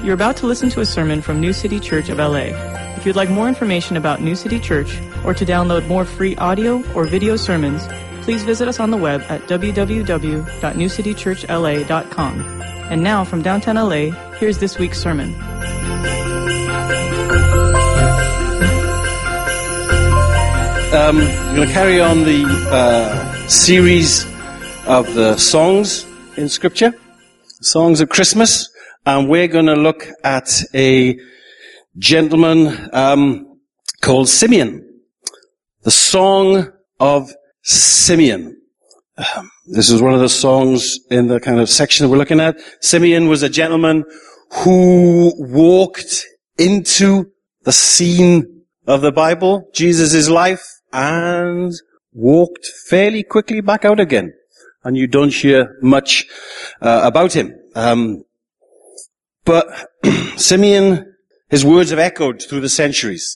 You're about to listen to a sermon from New City Church of LA. If you'd like more information about New City Church or to download more free audio or video sermons, please visit us on the web at www.newcitychurchla.com. And now from downtown LA, here's this week's sermon. We're going to carry on the series of the songs in Scripture, songs of Christmas, and we're going to look at a gentleman called Simeon, the Song of Simeon. This is one of the songs in the kind of section that we're looking at. Simeon was a gentleman who walked into the scene of the Bible, Jesus' life, and walked fairly quickly back out again. And you don't hear much about him. But Simeon, his words have echoed through the centuries.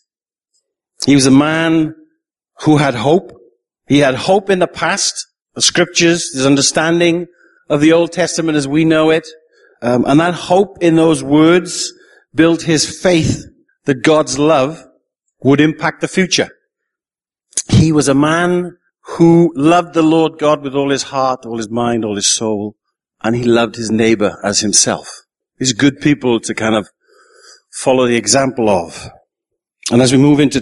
He was a man who had hope. He had hope in the past, the Scriptures, his understanding of the Old Testament as we know it. And that hope in those words built his faith that God's love would impact the future. He was a man who loved the Lord God with all his heart, all his mind, all his soul, and he loved his neighbor as himself. These good people to kind of follow the example of. And as we move into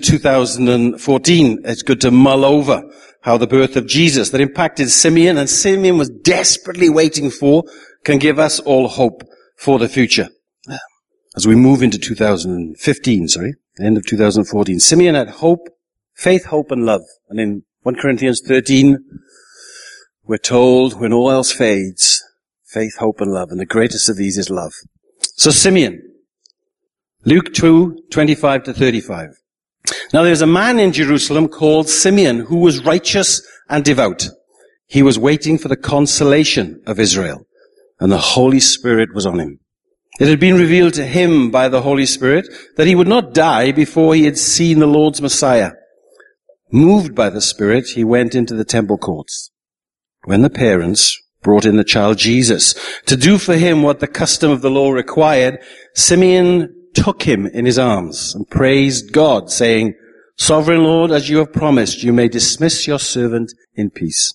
2014, it's good to mull over how the birth of Jesus that impacted Simeon, and Simeon was desperately waiting for, can give us all hope for the future. As we move into 2015, end of 2014, Simeon had hope, faith, hope, and love. And in 1 Corinthians 13, we're told, when all else fades, faith, hope, and love. And the greatest of these is love. So Simeon, Luke 2:25-35. Now there's a man in Jerusalem called Simeon who was righteous and devout. He was waiting for the consolation of Israel, and the Holy Spirit was on him. It had been revealed to him by the Holy Spirit that he would not die before he had seen the Lord's Messiah. Moved by the Spirit, he went into the temple courts. When the parents brought in the child Jesus to do for him what the custom of the law required, Simeon took him in his arms and praised God, saying, "Sovereign Lord, as you have promised, you may dismiss your servant in peace.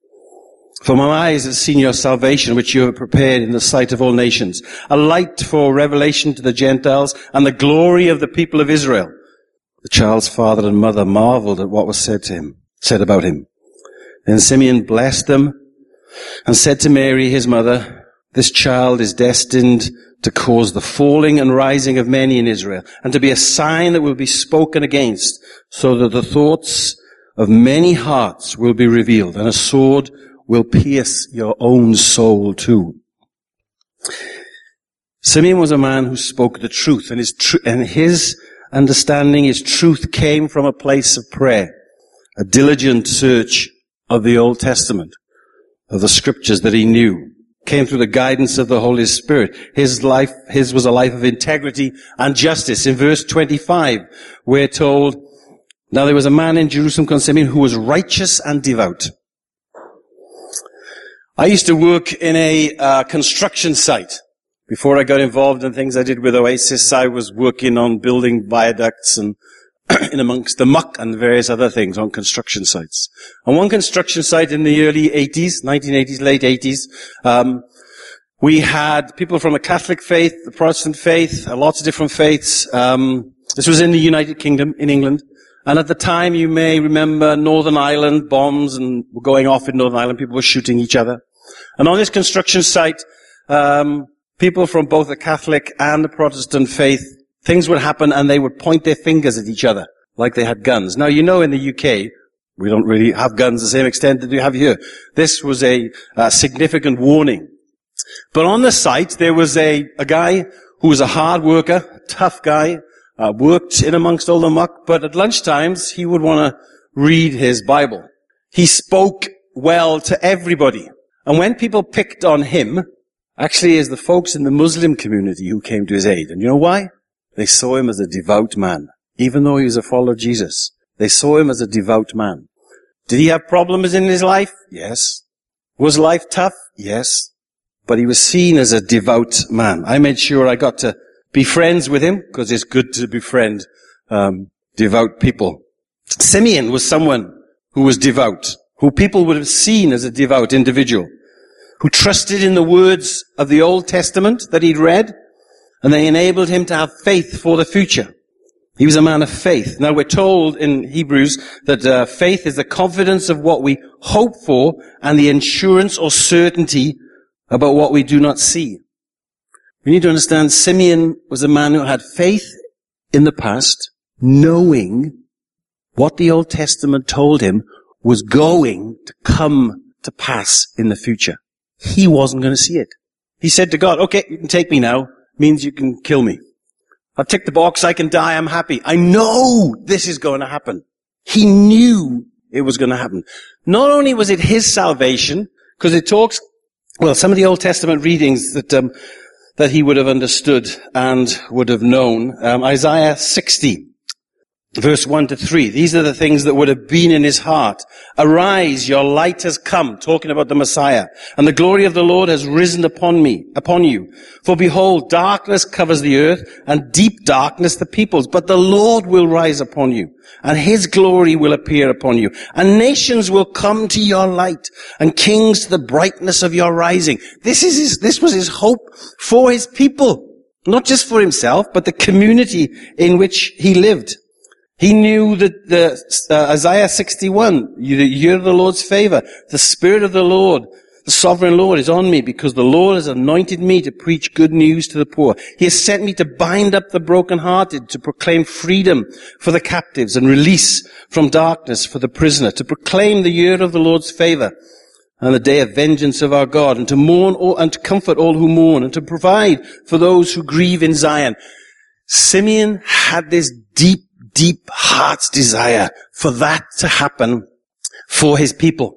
For my eyes have seen your salvation, which you have prepared in the sight of all nations, a light for revelation to the Gentiles and the glory of the people of Israel." The child's father and mother marveled at what was said about him. Then Simeon blessed them and said to Mary, his mother, "This child is destined to cause the falling and rising of many in Israel, and to be a sign that will be spoken against, so that the thoughts of many hearts will be revealed, and a sword will pierce your own soul too." Simeon was a man who spoke the truth, and his understanding, his truth came from a place of prayer, a diligent search of the Old Testament, of the Scriptures that he knew, came through the guidance of the Holy Spirit. His was a life of integrity and justice. In verse 25, we're told, now there was a man in Jerusalem called Simeon who was righteous and devout. I used to work in a construction site. Before I got involved in things I did with Oasis, I was working on building viaducts and in amongst the muck and various other things on construction sites. On one construction site in the early 80s, 1980s, late 80s, we had people from the Catholic faith, the Protestant faith, lots of different faiths. This was in the United Kingdom, in England. And at the time, you may remember Northern Ireland, bombs and were going off in Northern Ireland. People were shooting each other. And on this construction site, people from both the Catholic and the Protestant faith, things would happen and they would point their fingers at each other like they had guns. Now, you know in the UK, we don't really have guns to the same extent that we have here. This was a significant warning. But on the site, there was a guy who was a hard worker, a tough guy, worked in amongst all the muck, but at lunchtimes, he would want to read his Bible. He spoke well to everybody. And when people picked on him, actually is the folks in the Muslim community who came to his aid. And you know why? They saw him as a devout man. Even though he was a follower of Jesus, they saw him as a devout man. Did he have problems in his life? Yes. Was life tough? Yes. But he was seen as a devout man. I made sure I got to be friends with him, because it's good to befriend devout people. Simeon was someone who was devout, who people would have seen as a devout individual, who trusted in the words of the Old Testament that he'd read, and they enabled him to have faith for the future. He was a man of faith. Now we're told in Hebrews that faith is the confidence of what we hope for and the assurance or certainty about what we do not see. We need to understand Simeon was a man who had faith in the past, knowing what the Old Testament told him was going to come to pass in the future. He wasn't going to see it. He said to God, okay, you can take me now. Means you can kill me. I've ticked the box, I can die, I'm happy. I know this is going to happen. He knew it was going to happen. Not only was it his salvation, because it talks, well, some of the Old Testament readings that he would have understood and would have known. Isaiah 60, verse 1 to 3. These are the things that would have been in his heart. Arise, your light has come, talking about the Messiah, and the glory of the Lord has risen upon you. For behold, darkness covers the earth, and deep darkness the peoples. But the Lord will rise upon you, and his glory will appear upon you. And nations will come to your light, and kings to the brightness of your rising. This was his hope for his people. Not just for himself, but the community in which he lived. He knew that Isaiah 61, the year of the Lord's favor, the Spirit of the Lord, the sovereign Lord is on me because the Lord has anointed me to preach good news to the poor. He has sent me to bind up the brokenhearted, to proclaim freedom for the captives and release from darkness for the prisoner, to proclaim the year of the Lord's favor and the day of vengeance of our God, and to mourn and to comfort all who mourn, and to provide for those who grieve in Zion. Simeon had this deep heart's desire for that to happen for his people.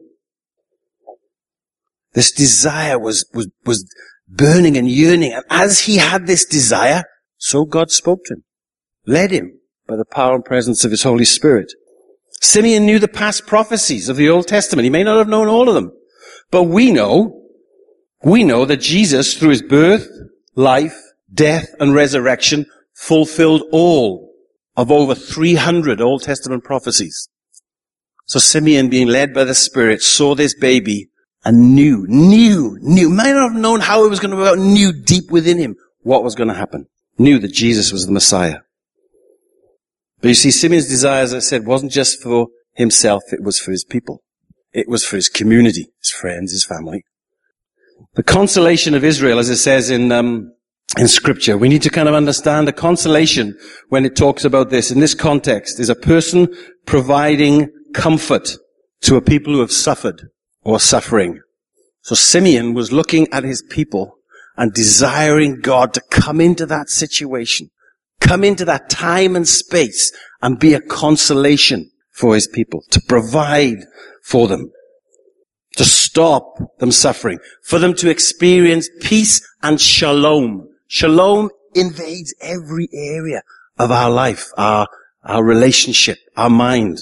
This desire was burning and yearning. And as he had this desire, so God spoke to him, led him by the power and presence of his Holy Spirit. Simeon knew the past prophecies of the Old Testament. He may not have known all of them, but we know that Jesus, through his birth, life, death, and resurrection, fulfilled all of over 300 Old Testament prophecies. So Simeon, being led by the Spirit, saw this baby and knew, might not have known how it was going to work out, knew deep within him what was going to happen. Knew that Jesus was the Messiah. But you see, Simeon's desire, as I said, wasn't just for himself, it was for his people. It was for his community, his friends, his family. The consolation of Israel, as it says in Scripture, we need to kind of understand the consolation when it talks about this. In this context, is a person providing comfort to a people who have suffered or suffering. So Simeon was looking at his people and desiring God to come into that situation, come into that time and space and be a consolation for his people, to provide for them, to stop them suffering, for them to experience peace and shalom. Shalom invades every area of our life, our relationship, our mind.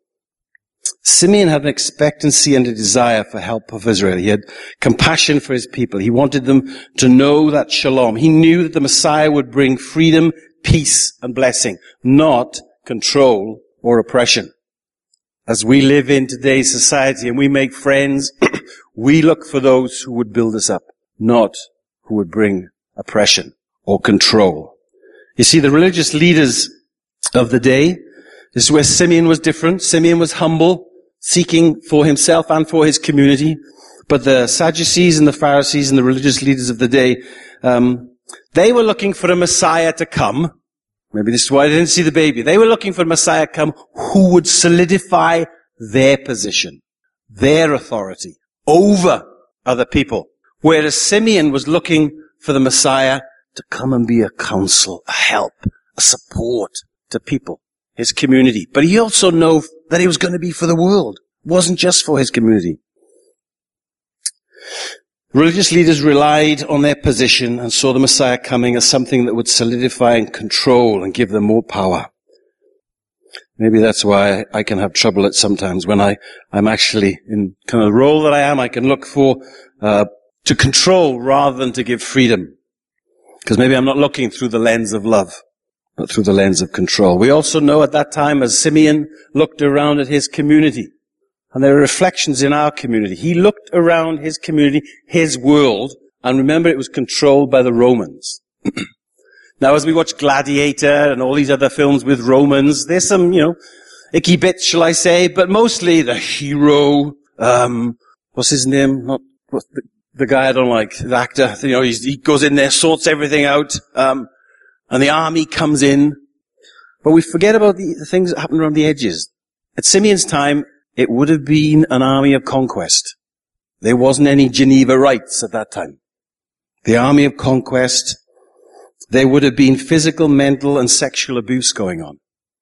Simeon had an expectancy and a desire for help of Israel. He had compassion for his people. He wanted them to know that shalom. He knew that the Messiah would bring freedom, peace, and blessing, not control or oppression. As we live in today's society and we make friends, we look for those who would build us up, not who would bring oppression or control. You see, the religious leaders of the day, this is where Simeon was different. Simeon was humble, seeking for himself and for his community. But the Sadducees and the Pharisees and the religious leaders of the day, they were looking for a Messiah to come. Maybe this is why they didn't see the baby. They were looking for a Messiah to come who would solidify their position, their authority over other people. Whereas Simeon was looking for the Messiah to come and be a counsel, a help, a support to people, his community. But he also knew that he was going to be for the world. It wasn't just for his community. Religious leaders relied on their position and saw the Messiah coming as something that would solidify and control and give them more power. Maybe that's why I can have trouble at sometimes when I'm actually in kind of the role that I am. I can look for to control rather than to give freedom. Because maybe I'm not looking through the lens of love, but through the lens of control. We also know at that time, as Simeon looked around at his community, and there are reflections in our community. He looked around his community, his world, and remember it was controlled by the Romans. Now as we watch Gladiator and all these other films with Romans, there's some, icky bits, shall I say, but mostly the hero, what's his name? The guy I don't like, the actor, he goes in there, sorts everything out, and the army comes in. But we forget about the things that happen around the edges. At Simeon's time, it would have been an army of conquest. There wasn't any Geneva rights at that time. The army of conquest, there would have been physical, mental, and sexual abuse going on.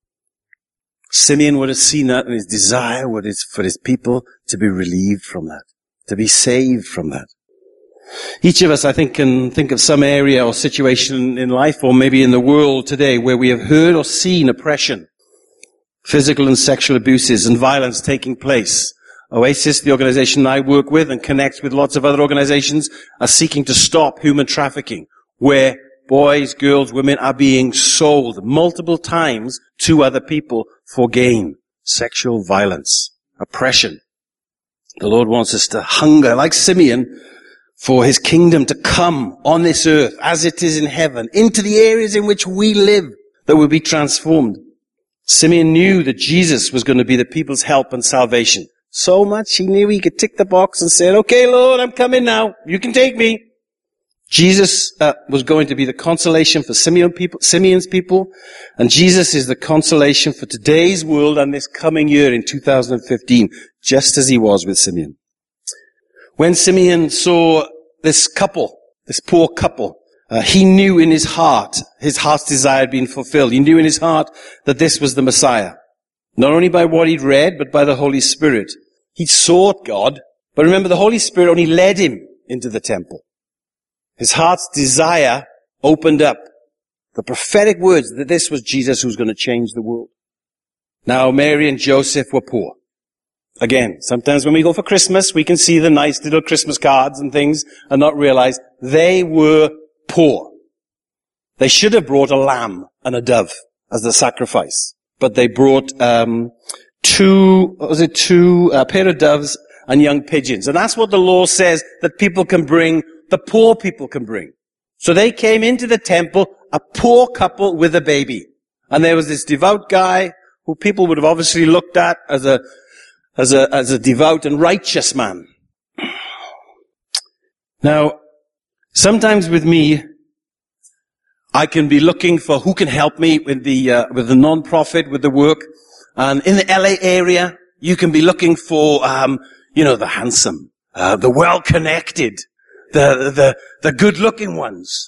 Simeon would have seen that, and his desire was for his people to be relieved from that, to be saved from that. Each of us, I think, can think of some area or situation in life, or maybe in the world today, where we have heard or seen oppression, physical and sexual abuses, and violence taking place. Oasis, the organization I work with and connect with lots of other organizations, are seeking to stop human trafficking, where boys, girls, women are being sold multiple times to other people for gain. Sexual violence, oppression. The Lord wants us to hunger, like Simeon, for his kingdom to come on this earth as it is in heaven, into the areas in which we live, that will be transformed. Simeon knew that Jesus was going to be the people's help and salvation. So much he knew he could tick the box and say, okay, Lord, I'm coming now. You can take me. Jesus was going to be the consolation for Simeon's people, and Jesus is the consolation for today's world and this coming year in 2015, just as he was with Simeon. When Simeon saw this poor couple, he knew in his heart's desire had been fulfilled. He knew in his heart that this was the Messiah. Not only by what he'd read, but by the Holy Spirit. He sought God, but remember, the Holy Spirit only led him into the temple. His heart's desire opened up the prophetic words that this was Jesus who was going to change the world. Now, Mary and Joseph were poor. Again, sometimes when we go for Christmas, we can see the nice little Christmas cards and things and not realize they were poor. They should have brought a lamb and a dove as the sacrifice, but they brought two pair of doves and young pigeons. And that's what the law says that people can bring, the poor people can bring. So they came into the temple, a poor couple with a baby. And there was this devout guy who people would have obviously looked at as a devout and righteous man. Now, sometimes with me, I can be looking for who can help me with the non-profit, with the work. And in the LA area, you can be looking for, the handsome, the well-connected, the good-looking ones.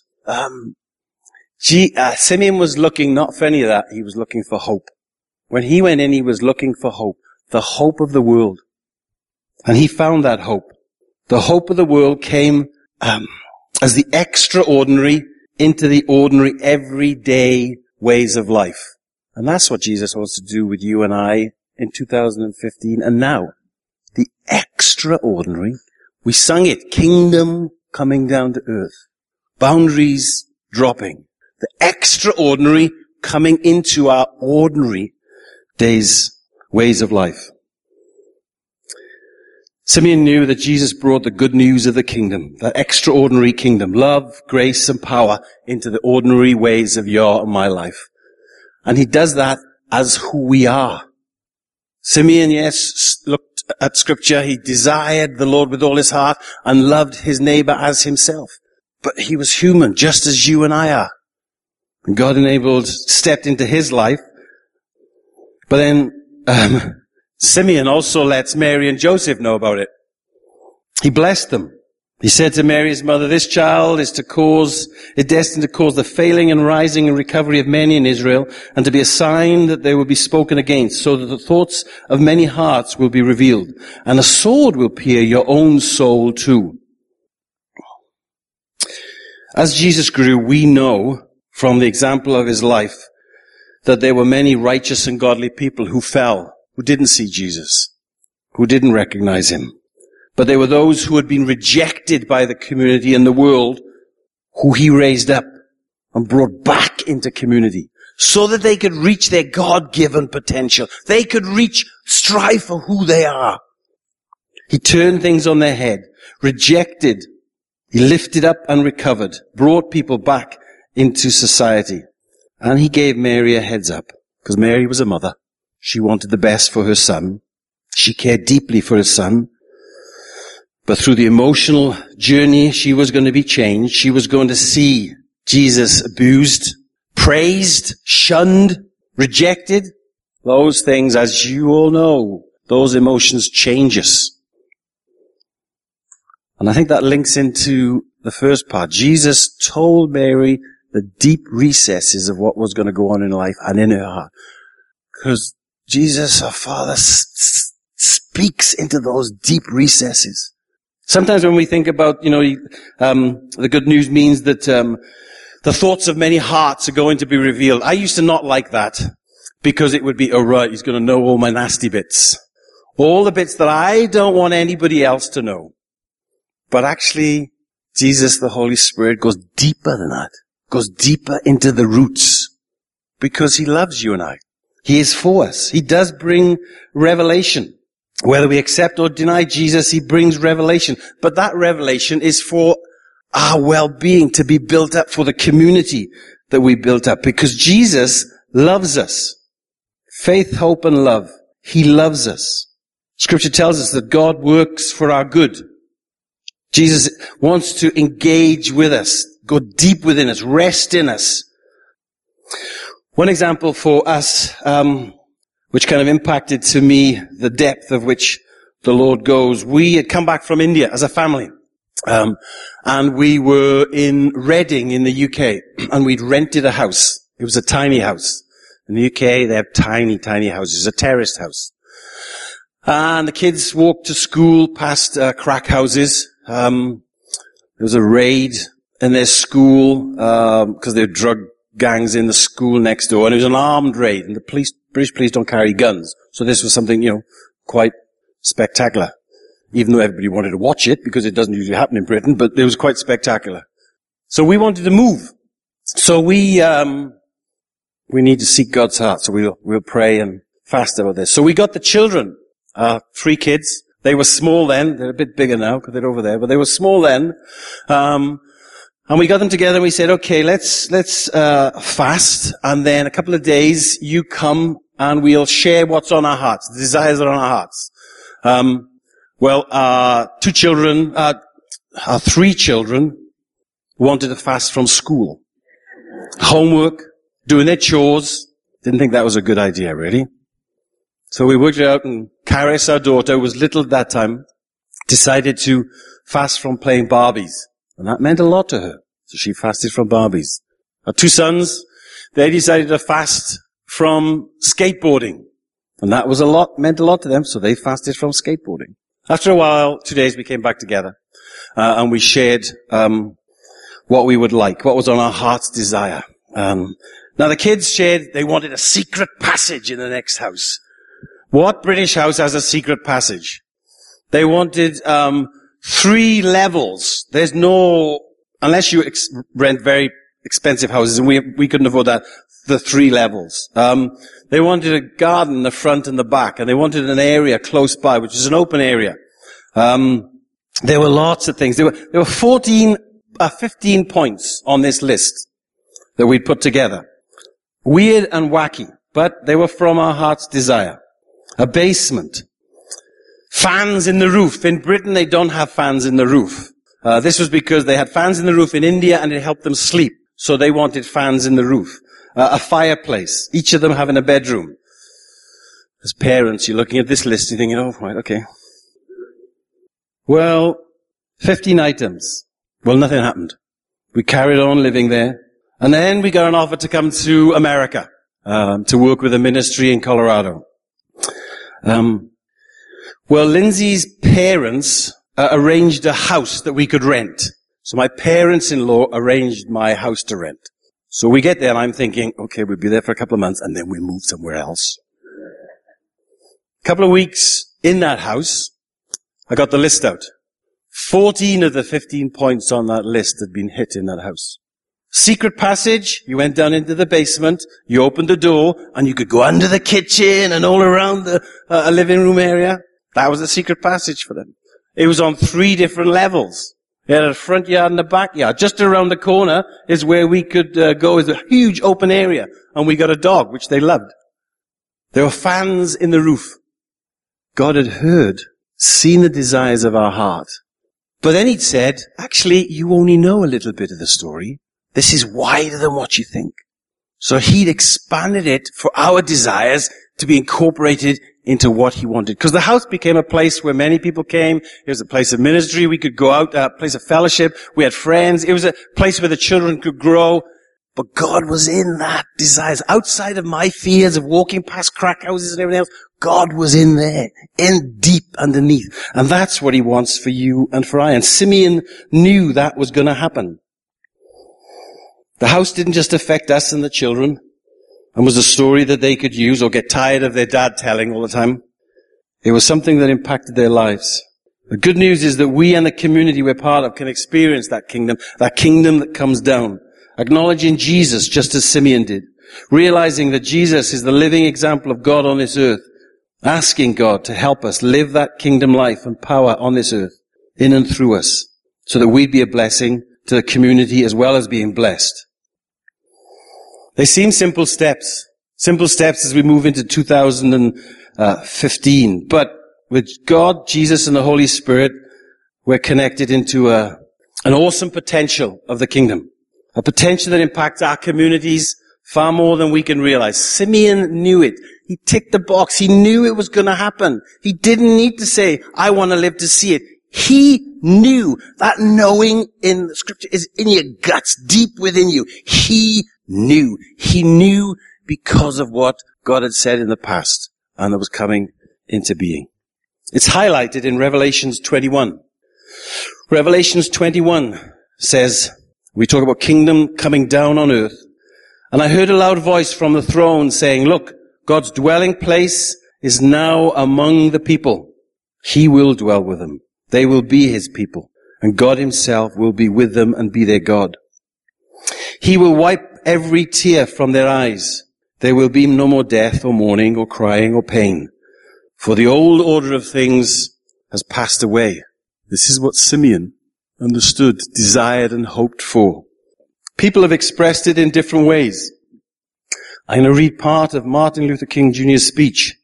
Simeon was looking not for any of that. He was looking for hope. When he went in, he was looking for hope. The hope of the world. And he found that hope. The hope of the world came as the extraordinary into the ordinary, everyday ways of life. And that's what Jesus wants to do with you and I in 2015 and now. The extraordinary. We sung it, kingdom coming down to earth. Boundaries dropping. The extraordinary coming into our ordinary days, ways of life. Simeon knew that Jesus brought the good news of the kingdom, that extraordinary kingdom, love, grace, and power into the ordinary ways of your and my life. And he does that as who we are. Simeon, yes, looked at Scripture. He desired the Lord with all his heart and loved his neighbor as himself. But he was human, just as you and I are. And God stepped into his life. But then, Simeon also lets Mary and Joseph know about it. He blessed them. He said to Mary, his mother, this child is destined to cause the failing and rising and recovery of many in Israel, and to be a sign that they will be spoken against, so that the thoughts of many hearts will be revealed. And a sword will pierce your own soul too. As Jesus grew, we know from the example of his life that there were many righteous and godly people who fell, who didn't see Jesus, who didn't recognize him. But there were those who had been rejected by the community and the world, who he raised up and brought back into community so that they could reach their God-given potential. They could strive for who they are. He turned things on their head, rejected, he lifted up and recovered, brought people back into society. And he gave Mary a heads up, because Mary was a mother. She wanted the best for her son. She cared deeply for her son. But through the emotional journey, she was going to be changed. She was going to see Jesus abused, praised, shunned, rejected. Those things, as you all know, those emotions change us. And I think that links into the first part. Jesus told Mary the deep recesses of what was going to go on in life and in her heart. Because Jesus, our Father, speaks into those deep recesses. Sometimes when we think about, the good news means that the thoughts of many hearts are going to be revealed. I used to not like that because it would be, oh right, he's going to know all my nasty bits. All the bits that I don't want anybody else to know. But actually, Jesus, the Holy Spirit, goes deeper than that. Goes deeper into the roots. Because he loves you and I. He is for us. He does bring revelation. Whether we accept or deny Jesus, he brings revelation. But that revelation is for our well-being, to be built up, for the community that we built up. Because Jesus loves us. Faith, hope, and love. He loves us. Scripture tells us that God works for our good. Jesus wants to engage with us, go deep within us, rest in us. One example for us, which kind of impacted to me the depth of which the Lord goes. We had come back from India as a family, and we were in Reading in the UK, and we'd rented a house. It was a tiny house. In the UK, they have tiny, tiny houses, a terraced house. And the kids walked to school past crack houses. There was a raid in their school, because there were drug gangs in the school next door, and it was an armed raid, and the British police don't carry guns. So this was something, quite spectacular. Even though everybody wanted to watch it, because it doesn't usually happen in Britain, but it was quite spectacular. So we wanted to move. So we need to seek God's heart, so we'll pray and fast about this. So we got the children, 3 kids. They were small then. They're a bit bigger now because they're over there, but they were small then. And we got them together and we said, okay, let's fast, and then a couple of days you come and we'll share what's on our hearts, the desires that are on our hearts. Our 3 children wanted to fast from school. Homework, doing their chores. Didn't think that was a good idea, really. So we worked it out, and Karis, our daughter, who was little at that time, decided to fast from playing Barbies. And that meant a lot to her. So she fasted from Barbies. Our 2 sons, they decided to fast from skateboarding. And that meant a lot to them, so they fasted from skateboarding. After a while, 2 days, we came back together, and we shared what we would like, what was on our heart's desire. Now the kids shared they wanted a secret passage in the next house. What British house has a secret passage? They wanted 3 levels. There's no, unless you rent very expensive houses, and we couldn't afford that, the 3 levels. They wanted a garden in the front and the back, and they wanted an area close by, which is an open area. There were lots of things. There were 15 points on this list that we'd put together. Weird and wacky, but they were from our heart's desire. A basement. Fans in the roof. In Britain, they don't have fans in the roof. This was because they had fans in the roof in India and it helped them sleep. So they wanted fans in the roof. A fireplace. Each of them having a bedroom. As parents, you're looking at this list, you're thinking, oh, right, okay. Well, 15 items. Well, nothing happened. We carried on living there. And then we got an offer to come to America, to work with a ministry in Colorado. Lindsay's parents arranged a house that we could rent. So my parents-in-law arranged my house to rent. So we get there and I'm thinking, okay, we'll be there for a couple of months and then we'll move somewhere else. A couple of weeks in that house, I got the list out. 14 of the 15 points on that list had been hit in that house. Secret passage, you went down into the basement, you opened the door, and you could go under the kitchen and all around the living room area. That was the secret passage for them. It was on 3 different levels. They had a front yard and a backyard. Just around the corner is where we could go. Is a huge open area. And we got a dog, which they loved. There were fans in the roof. God had heard, seen the desires of our heart. But then he'd said, actually, you only know a little bit of the story. This is wider than what you think. So he'd expanded it for our desires to be incorporated into what he wanted. Because the house became a place where many people came. It was a place of ministry. We could go out, a place of fellowship. We had friends. It was a place where the children could grow. But God was in that desires. Outside of my fears of walking past crack houses and everything else, God was in there, in deep underneath. And that's what he wants for you and for I. And Simeon knew that was going to happen. The house didn't just affect us and the children and was a story that they could use or get tired of their dad telling all the time. It was something that impacted their lives. The good news is that we and the community we're part of can experience that kingdom that comes down. Acknowledging Jesus just as Simeon did. Realizing that Jesus is the living example of God on this earth. Asking God to help us live that kingdom life and power on this earth, in and through us, so that we'd be a blessing to the community as well as being blessed. They seem simple steps as we move into 2015. But with God, Jesus, and the Holy Spirit, we're connected into an awesome potential of the kingdom. A potential that impacts our communities far more than we can realize. Simeon knew it. He ticked the box. He knew it was going to happen. He didn't need to say, I want to live to see it. He knew. That knowing in the scripture is in your guts, deep within you. He knew. He knew because of what God had said in the past and that was coming into being. It's highlighted in Revelations 21. Revelations 21 says, we talk about kingdom coming down on earth. And I heard a loud voice from the throne saying, look, God's dwelling place is now among the people. He will dwell with them. They will be his people. And God himself will be with them and be their God. He will wipe every tear from their eyes. There will be no more death or mourning or crying or pain. For the old order of things has passed away. This is what Simeon understood, desired, and hoped for. People have expressed it in different ways. I'm going to read part of Martin Luther King Jr.'s speech.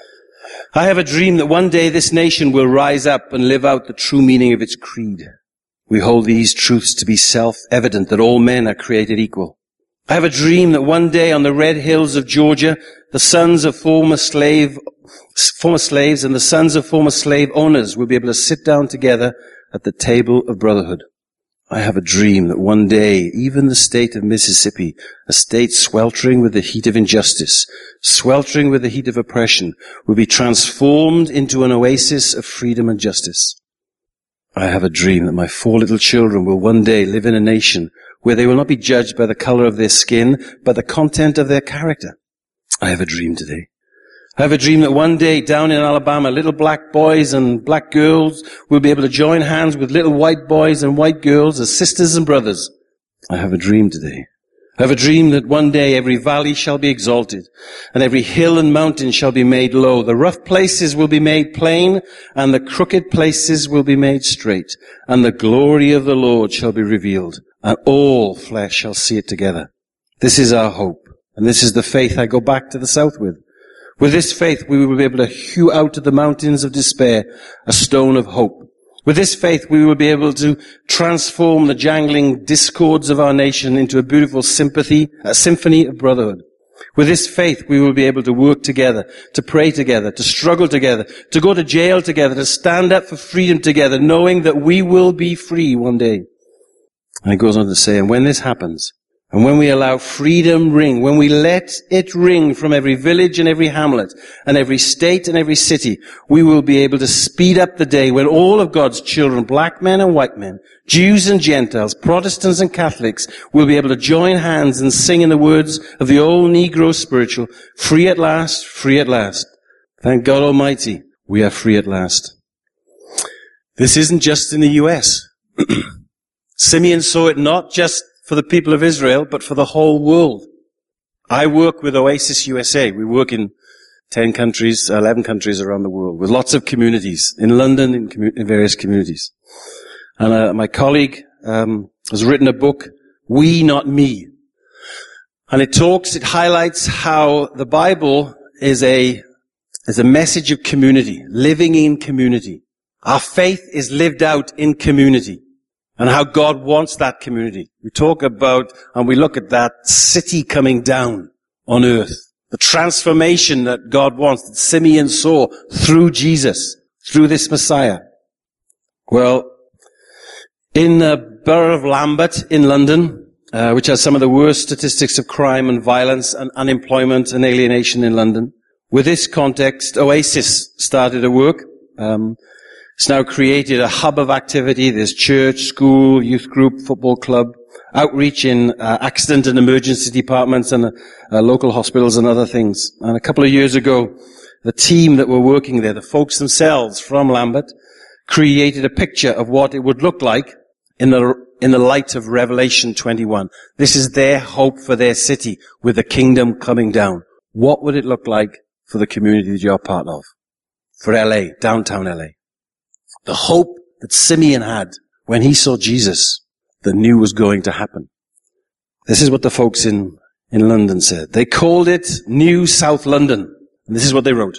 I have a dream that one day this nation will rise up and live out the true meaning of its creed. We hold these truths to be self-evident, that all men are created equal. I have a dream that one day on the red hills of Georgia, the sons of former slaves and the sons of former slave owners will be able to sit down together at the table of brotherhood. I have a dream that one day, even the state of Mississippi, a state sweltering with the heat of injustice, sweltering with the heat of oppression, will be transformed into an oasis of freedom and justice. I have a dream that my 4 little children will one day live in a nation where they will not be judged by the color of their skin, but the content of their character. I have a dream today. I have a dream that one day down in Alabama, little black boys and black girls will be able to join hands with little white boys and white girls as sisters and brothers. I have a dream today. I have a dream that one day every valley shall be exalted and every hill and mountain shall be made low. The rough places will be made plain and the crooked places will be made straight, and the glory of the Lord shall be revealed, and all flesh shall see it together. This is our hope, and this is the faith I go back to the south with. With this faith, we will be able to hew out of the mountains of despair a stone of hope. With this faith, we will be able to transform the jangling discords of our nation into a beautiful symphony of brotherhood. With this faith, we will be able to work together, to pray together, to struggle together, to go to jail together, to stand up for freedom together, knowing that we will be free one day. And it goes on to say, and when this happens, and when we allow freedom ring, when we let it ring from every village and every hamlet and every state and every city, we will be able to speed up the day when all of God's children, black men and white men, Jews and Gentiles, Protestants and Catholics, will be able to join hands and sing in the words of the old Negro spiritual, free at last, free at last. Thank God Almighty, we are free at last. This isn't just in the US. Simeon saw it not just for the people of Israel, but for the whole world. I work with Oasis USA. We work in 10 countries, 11 countries around the world, with lots of communities, in London, in various communities. And my colleague has written a book, We Not Me. And it highlights how the Bible is a message of community, living in community. Our faith is lived out in community, and how God wants that community. We talk about, and we look at that city coming down on earth. The transformation that God wants, that Simeon saw through Jesus, through this Messiah. Well, in the borough of Lambeth in London, which has some of the worst statistics of crime and violence and unemployment and alienation in London, with this context, Oasis started a work. It's now created a hub of activity. There's church, school, youth group, football club, outreach in accident and emergency departments and local hospitals and other things. And a couple of years ago, the team that were working there, the folks themselves from Lambeth, created a picture of what it would look like in the light of Revelation 21. This is their hope for their city with the kingdom coming down. What would it look like for the community that you're part of? For LA, downtown LA. The hope that Simeon had when he saw Jesus, that knew was going to happen. This is what the folks in London said. They called it New South London. And this is what they wrote.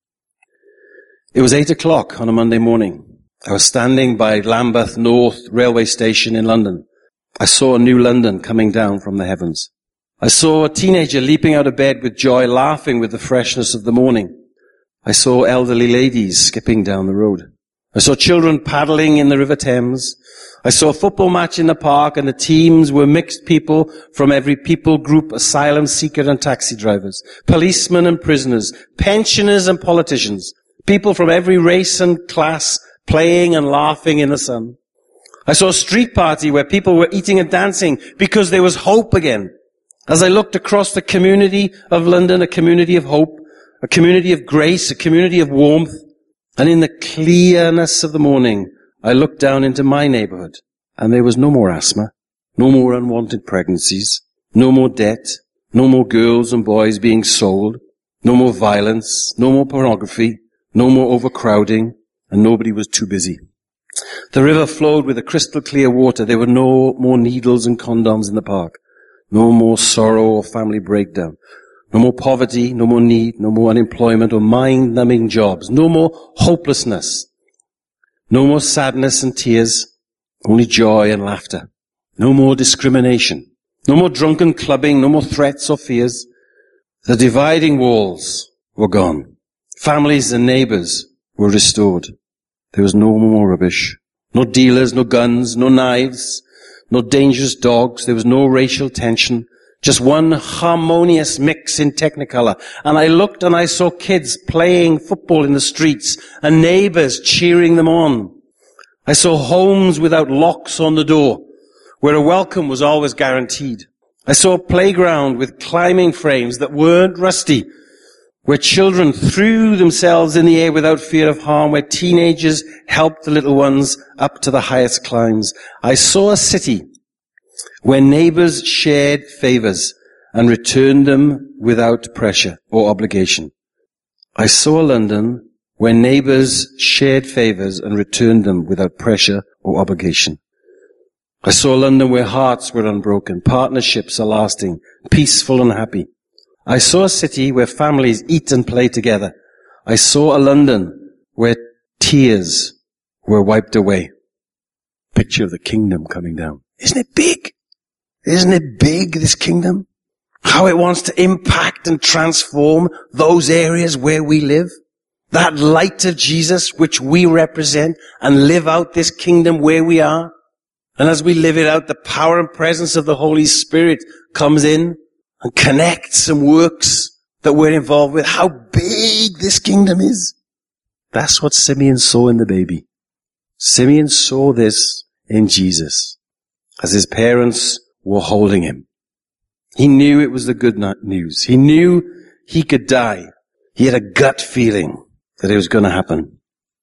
It was 8 o'clock on a Monday morning. I was standing by Lambeth North railway station in London. I saw a new London coming down from the heavens. I saw a teenager leaping out of bed with joy, laughing with the freshness of the morning. I saw elderly ladies skipping down the road. I saw children paddling in the River Thames. I saw a football match in the park, and the teams were mixed people from every people group, asylum seeker and taxi drivers, policemen and prisoners, pensioners and politicians, people from every race and class playing and laughing in the sun. I saw a street party where people were eating and dancing because there was hope again. As I looked across the community of London, a community of hope, a community of grace, a community of warmth, and in the clearness of the morning, I looked down into my neighborhood, and there was no more asthma, no more unwanted pregnancies, no more debt, no more girls and boys being sold, no more violence, no more pornography, no more overcrowding, and nobody was too busy. The river flowed with a crystal clear water. There were no more needles and condoms in the park, no more sorrow or family breakdown. No more poverty, no more need, no more unemployment or mind-numbing jobs, no more hopelessness, no more sadness and tears, only joy and laughter. No more discrimination, no more drunken clubbing, no more threats or fears. The dividing walls were gone. Families and neighbors were restored. There was no more rubbish, no dealers, no guns, no knives, no dangerous dogs. There was no racial tension. Just one harmonious mix in Technicolor. And I looked and I saw kids playing football in the streets and neighbors cheering them on. I saw homes without locks on the door, where a welcome was always guaranteed. I saw a playground with climbing frames that weren't rusty, where children threw themselves in the air without fear of harm, where teenagers helped the little ones up to the highest climbs. I saw a city where neighbors shared favors and returned them without pressure or obligation. I saw London where neighbors shared favors and returned them without pressure or obligation. I saw London where hearts were unbroken, partnerships are lasting, peaceful and happy. I saw a city where families eat and play together. I saw a London where tears were wiped away. Picture of the kingdom coming down. Isn't it big? Isn't it big, this kingdom? How it wants to impact and transform those areas where we live. That light of Jesus which we represent, and live out this kingdom where we are. And as we live it out, the power and presence of the Holy Spirit comes in and connects and works that we're involved with. How big this kingdom is. That's what Simeon saw in the baby. Simeon saw this in Jesus as his parents were holding him. He knew it was the good news. He knew he could die. He had a gut feeling that it was going to happen.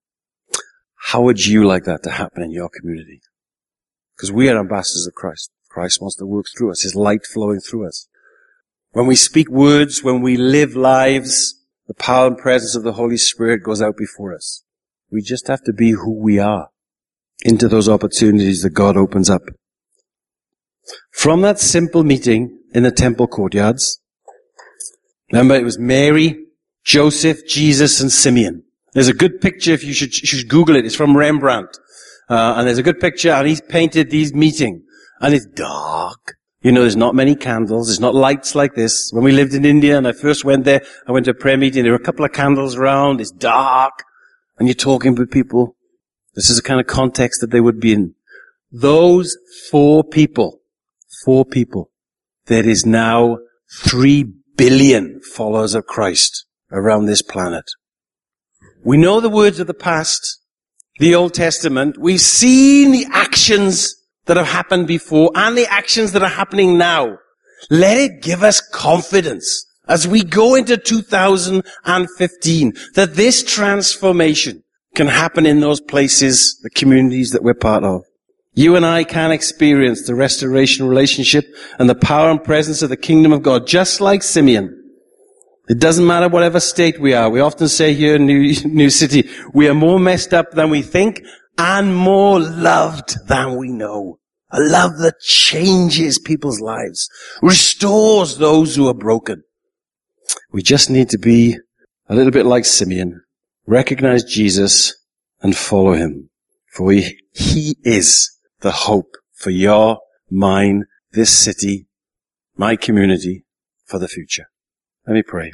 How would you like that to happen in your community? Because we are ambassadors of Christ. Christ wants to work through us, His light flowing through us. When we speak words, when we live lives, the power and presence of the Holy Spirit goes out before us. We just have to be who we are into those opportunities that God opens up. From that simple meeting in the temple courtyards, remember it was Mary, Joseph, Jesus, and Simeon. There's a good picture, if you should Google it. It's from Rembrandt. And there's a good picture, and he's painted these meeting. And it's dark. You know, there's not many candles. There's not lights like this. When we lived in India and I first went there, I went to a prayer meeting. There were a couple of candles around. It's dark. And you're talking with people. This is the kind of context that they would be in. Those four people, there is now 3 billion followers of Christ around this planet. We know the words of the past, the Old Testament. We've seen the actions that have happened before and the actions that are happening now. Let it give us confidence as we go into 2015 that this transformation can happen in those places, the communities that we're part of. You and I can experience the restoration relationship and the power and presence of the kingdom of God, just like Simeon. It doesn't matter whatever state we are. We often say here in New City, we are more messed up than we think and more loved than we know. A love that changes people's lives, restores those who are broken. We just need to be a little bit like Simeon, recognize Jesus and follow him. For he is the hope for your, mine, this city, my community, for the future. Let me pray.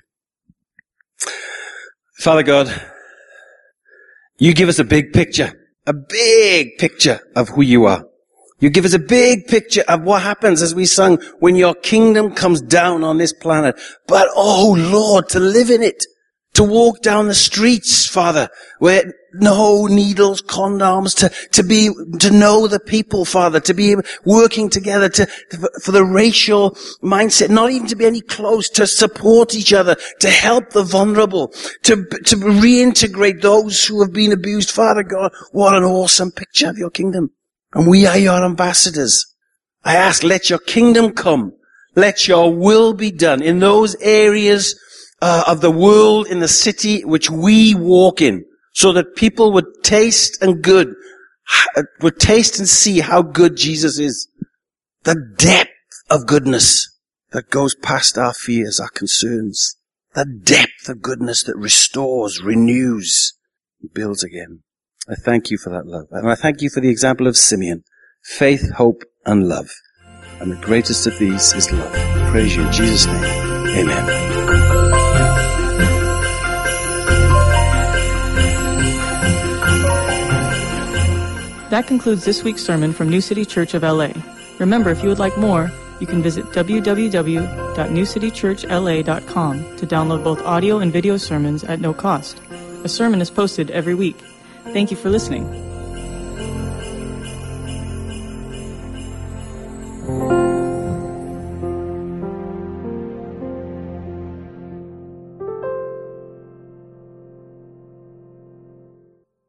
Father God, you give us a big picture of who you are. You give us a big picture of what happens, as we sung, when your kingdom comes down on this planet. But, oh Lord, to live in it, to walk down the streets, Father, where no needles, condoms, to know the people, Father, to be working together, for the racial mindset, not even to be any close, to support each other, to help the vulnerable, to reintegrate those who have been abused. Father God, what an awesome picture of your kingdom. And we are your ambassadors. I ask, let your kingdom come. Let your will be done in those areas of the world, in the city which we walk in, so that people would taste and see how good Jesus is. The depth of goodness that goes past our fears, our concerns. The depth of goodness that restores, renews, and builds again. I thank you for that love. And I thank you for the example of Simeon. Faith, hope, and love. And the greatest of these is love. I praise you in Jesus' name. Amen. That concludes this week's sermon from New City Church of LA. Remember, if you would like more, you can visit www.newcitychurchla.com to download both audio and video sermons at no cost. A sermon is posted every week. Thank you for listening.